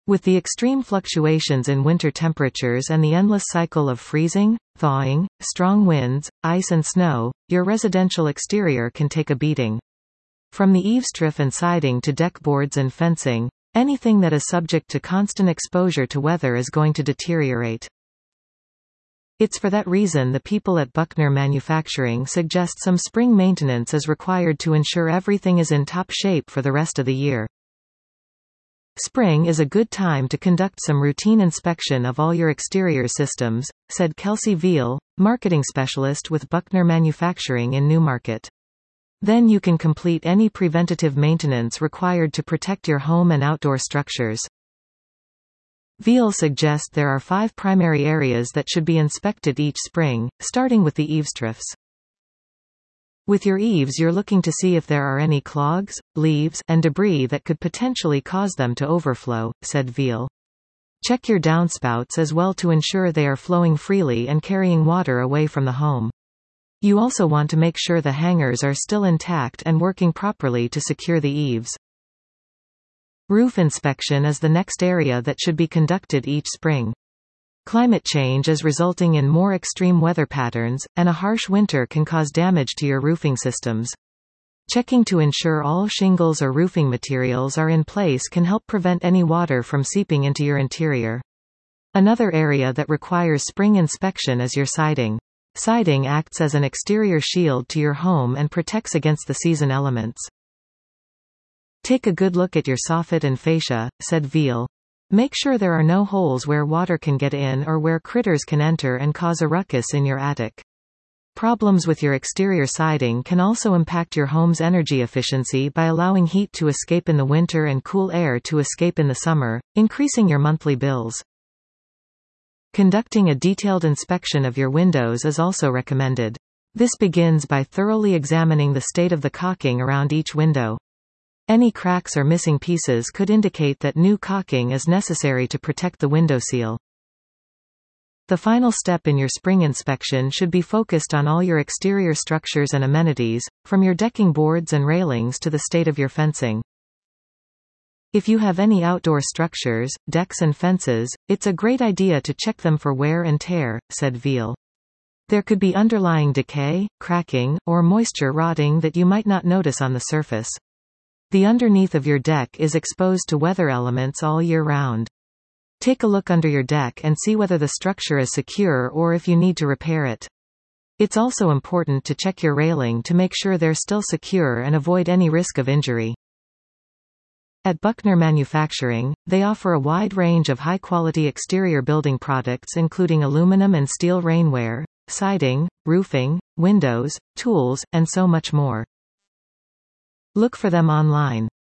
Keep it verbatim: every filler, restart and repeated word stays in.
With the extreme fluctuations in winter temperatures and the endless cycle of freezing, thawing, strong winds, ice and snow, your residential exterior can take a beating. From the eaves roof and siding to deck boards and fencing, anything that is subject to constant exposure to weather is going to deteriorate. It's for that reason the people at Buckner Manufacturing suggest some spring maintenance is required to ensure everything is in top shape for the rest of the year. Spring is a good time to conduct some routine inspection of all your exterior systems, said Kelsey Veal, marketing specialist with Buckner Manufacturing in Newmarket. Then you can complete any preventative maintenance required to protect your home and outdoor structures. Veal suggests there are five primary areas that should be inspected each spring, starting with the eavesdrops. With your eaves, you're looking to see if there are any clogs, leaves, and debris that could potentially cause them to overflow, said Veal. Check your downspouts as well to ensure they are flowing freely and carrying water away from the home. You also want to make sure the hangers are still intact and working properly to secure the eaves. Roof inspection is the next area that should be conducted each spring. Climate change is resulting in more extreme weather patterns, and a harsh winter can cause damage to your roofing systems. Checking to ensure all shingles or roofing materials are in place can help prevent any water from seeping into your interior. Another area that requires spring inspection is your siding. Siding acts as an exterior shield to your home and protects against the season elements. Take a good look at your soffit and fascia, said Veal. Make sure there are no holes where water can get in or where critters can enter and cause a ruckus in your attic. Problems with your exterior siding can also impact your home's energy efficiency by allowing heat to escape in the winter and cool air to escape in the summer, increasing your monthly bills. Conducting a detailed inspection of your windows is also recommended. This begins by thoroughly examining the state of the caulking around each window. Any cracks or missing pieces could indicate that new caulking is necessary to protect the window seal. The final step in your spring inspection should be focused on all your exterior structures and amenities, from your decking boards and railings to the state of your fencing. If you have any outdoor structures, decks and fences, it's a great idea to check them for wear and tear, said Veal. There could be underlying decay, cracking, or moisture rotting that you might not notice on the surface. The underneath of your deck is exposed to weather elements all year round. Take a look under your deck and see whether the structure is secure or if you need to repair it. It's also important to check your railing to make sure they're still secure and avoid any risk of injury. At Buckner Manufacturing, they offer a wide range of high-quality exterior building products including aluminum and steel rainwear, siding, roofing, windows, tools, and so much more. Look for them online.